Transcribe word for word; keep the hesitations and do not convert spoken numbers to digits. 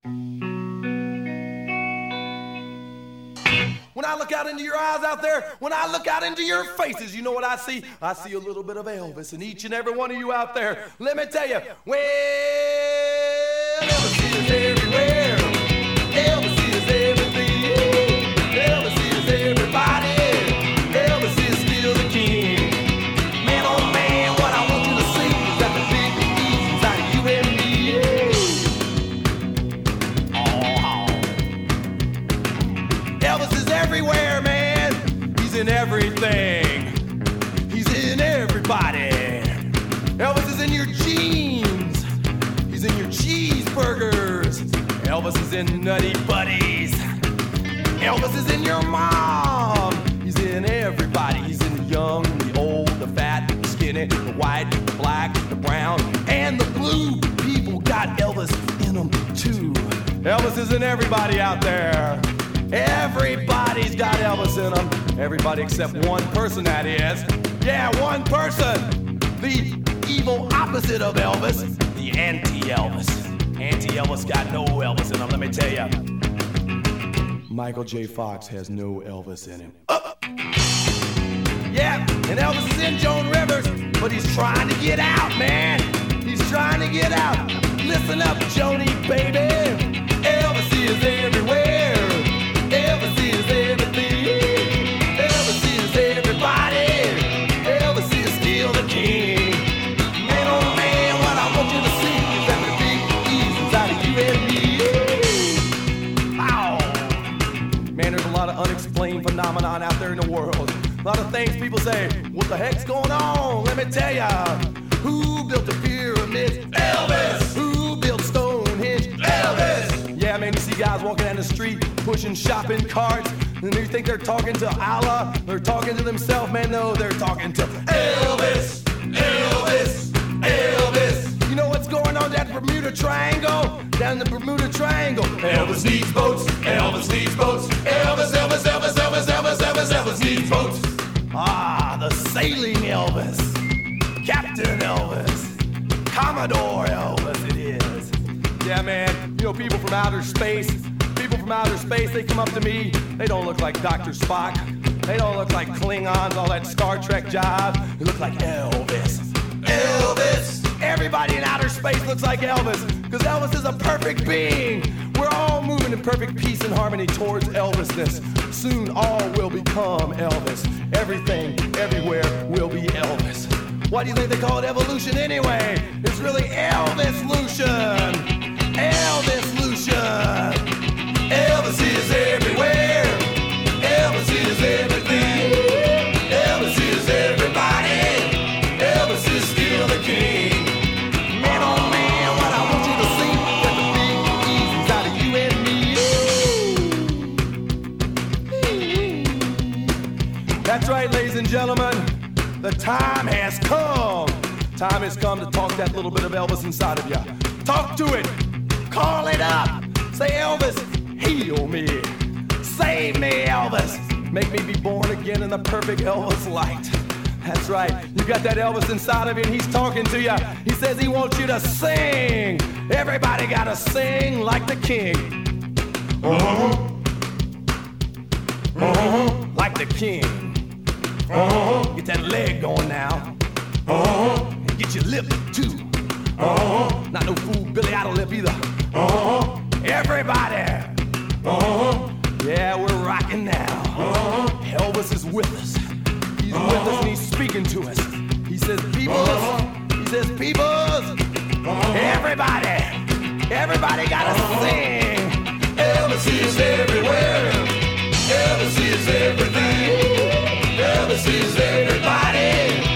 When I look out into your eyes out there, when I look out into your faces, you know what I see? I see a little bit of Elvis in each and every one of you out there. Let me tell you, well, Elvis is everywhere. Elvis is everything. Elvis is everybody. Elvis is still the king. Man, oh man, what I want you to see is that the big ease out of you and me. Oh. Elvis is everywhere, man. He's in everything. He's in everybody. Elvis is in your jeans. He's in your cheeseburgers. Elvis is in Nutty Buddies. Elvis is in your mom. He's in everybody. He's in the young, the old, the fat, the skinny, the white, the black, the brown, and the blue. People got Elvis in them too. Elvis is in everybody out there. Everybody's got Elvis in them. Everybody except one person, that is. Yeah, one person. The evil opposite of Elvis. The anti-Elvis. Anti-Elvis got no Elvis in him, let me tell you. Michael J. Fox has no Elvis in him. Uh. Yeah, and Elvis is in Joan Rivers, but he's trying to get out, man. He's trying to get out. Listen up, Joni, baby. Elvis is everywhere. Elvis is everything. Elvis is everybody. Elvis is still the king. Man, oh man, what I want you to see is that the big ease out of you and me. Ow. Man, there's a lot of unexplained phenomenon out there in the world. A lot of things people say, what the heck's going on? Let me tell ya. Who built the pyramids? Elvis. Who built Stonehenge? Elvis. Yeah, man, you see guys walking down the street pushing shopping carts, and they think they're talking to Allah. They're talking to themselves, man. No, they're talking to Elvis. Elvis. Elvis. You know what's going on down the Bermuda Triangle? Down the Bermuda Triangle. Elvis needs boats. Elvis needs boats. Elvis, Elvis, Elvis, Elvis, Elvis, Elvis, Elvis needs boats. Ah, the sailing Elvis. Captain Elvis. Commodore Elvis, it is. Yeah, man, you know, people from outer space, people from outer space, they come up to me, they don't look like Doctor Spock, they don't look like Klingons, all that Star Trek jive, they look like Elvis. Elvis! Everybody in outer space looks like Elvis, because Elvis is a perfect being. We're all moving in perfect peace and harmony towards Elvisness. Soon all will become Elvis. Everything, everywhere will be Elvis. Why do you think they call it evolution anyway? It's really Elvis-lution. Elvis-lution. Elvis is everywhere. Elvis is everything. Elvis is everybody. Elvis is still the king. Man, oh man, what I want you to see that the big ease out of you and me. That's right, ladies and gentlemen. The time has come. Time has come to talk that little bit of Elvis inside of you. Talk to it. Call it up. Say, Elvis, heal me. Save me, Elvis. Make me be born again in the perfect Elvis light. That's right. You got that Elvis inside of you, and he's talking to you. He says he wants you to sing. Everybody got to sing like the king. Uh-huh. Uh-huh. Like the king. Uh-huh. Get that leg going now. Uh-huh. And get your lip too. Uh-huh. Not no fool Billy Idol lip either. Uh-huh. Everybody. Uh-huh. Yeah, we're rocking now. Uh-huh. Elvis is with us. He's uh-huh. with us and he's speaking to us. He says, peoples. Uh-huh. He says, peoples. Uh-huh. Everybody. Everybody gotta uh-huh. sing. Elvis is everywhere. Elvis is everything. Elvis is everybody.